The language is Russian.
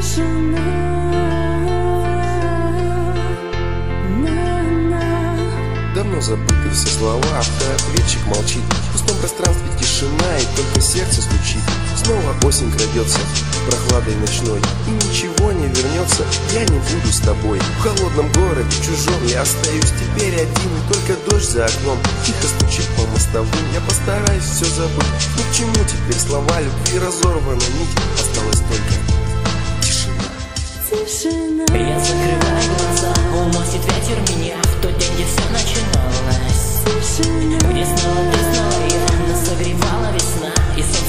Давно забыты все слова, автоответчик молчит. В пустом пространстве тишина, и только сердце стучит. Снова осень крадется прохладой ночной, и ничего не вернется, я не буду с тобой. В холодном городе чужом я остаюсь теперь один, и только дождь за окном тихо стучит по мостовым. Я постараюсь все забыть, ни к чему теперь слова любви, разорвана нить, осталась только тишина. Я закрываю глаза, уносит ветер меня в тот день, где все начиналось, где снова ты, снова я, нас согревала весна, и солнце